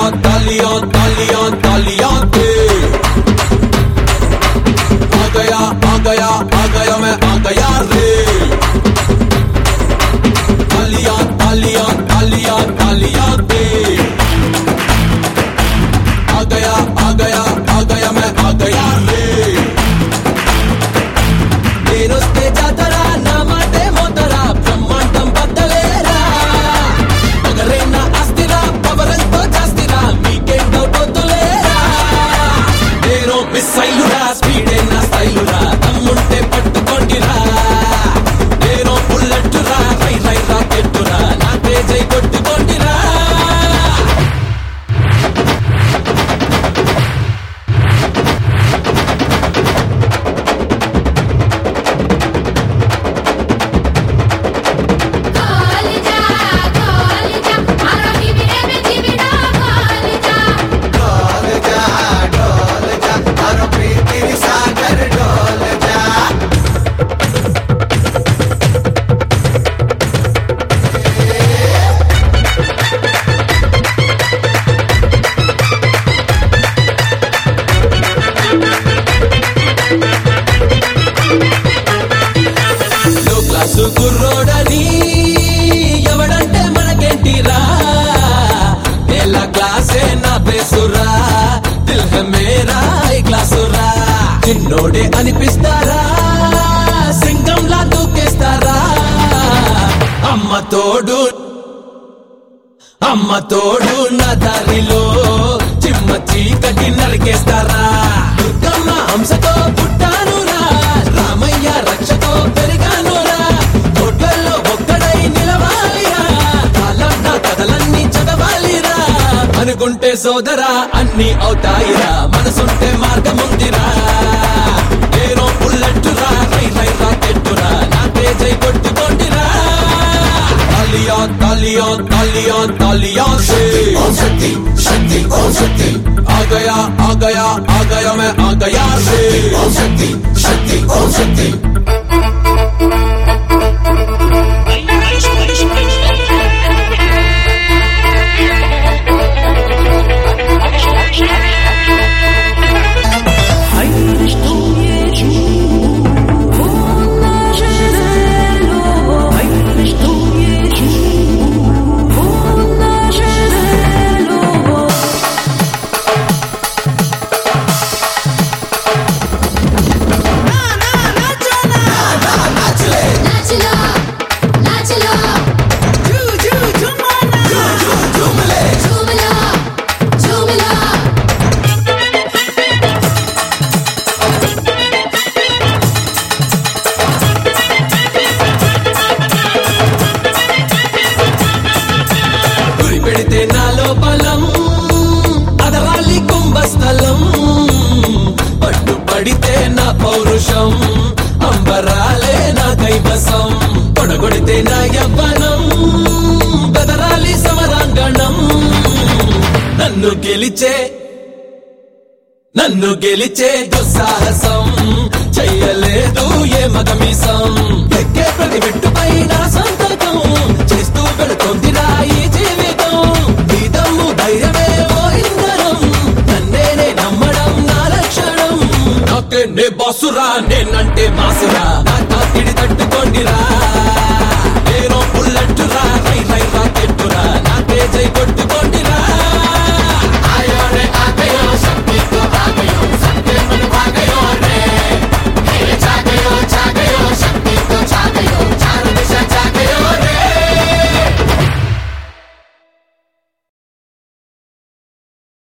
तालियां तालियां तालियां दे। आ गया मैं आ गया रे। तालियां तालियां तालियां तालियां दे। आ गया मैं आ गया रे। నేనొస్తే జాతర నా మాటే మోతరా బ్రహ్మాండం బద్దలేరా పగరైన ఆస్తిరా పవరంతో జాస్తిరా మీకేం డౌట్ వద్దులేరా నేను మిస్ అయ్యురా స్పీడే నా స్టైలురా దమ్ముంటే పట్టుకోండిరా నేను బుల్లెట్టురా రై రై రాకెట్టురా నా తేజై కొట్టుకోండిరా కుర్రోడని ఎవడంటే మనకేంటిరా నేల క్లాసే నా బేసురా దిల్ హై మేరా ఈ క్లాసురా చిన్నోడే అనిపిస్తారా సింగంలా దూకేస్తారా అమ్మ తోడు నా దారిలో చిమ్మ చీకటి నరికేస్తారా దుర్గమ్మ హంసతో పుట్టానురా రామయ్య రక్షతో పెరిగానురా కోట్లలో ఒక్కడై నిలవాలిరా కాలం నా కథలన్నీ చదవాలిరా అనుకుంటే సోదరా అన్ని అవుతాయిరా మనసుంటే మార్గముందిరా నేను బుల్లెట్టురా రై రై రాకెట్టురా నా తేజై కొట్టుకోండిరా तालियां तालियां तालियां तालियां से शक्ति शक्ति ओम शक्ति आ गया मैं आ गया रे ओम शक्ति शक्ति ओम शक्ति పెడితే నాలో బలం అదరాలి కుంభస్థలం పట్టుబడితే నా పౌరుషం అంబరాలే నా కైవసం పొడగొడితే నా యవ్వనం బెదరాలి సమరాంగణం నన్ను గెలిచే దుస్సాహసం చెయ్యలేదు ఏ మగమీసం ఎక్కే ప్రతి మెట్టుపై నా సంతకం చేస్తూ పెడుతోందిరా ఈ జీవితం నీ దమ్ము ధైర్యమే ఓ ఇంధనం నన్నేనే నమ్మడం నా లక్షణం నాకే నే బాసురా నేనంటే మాసురా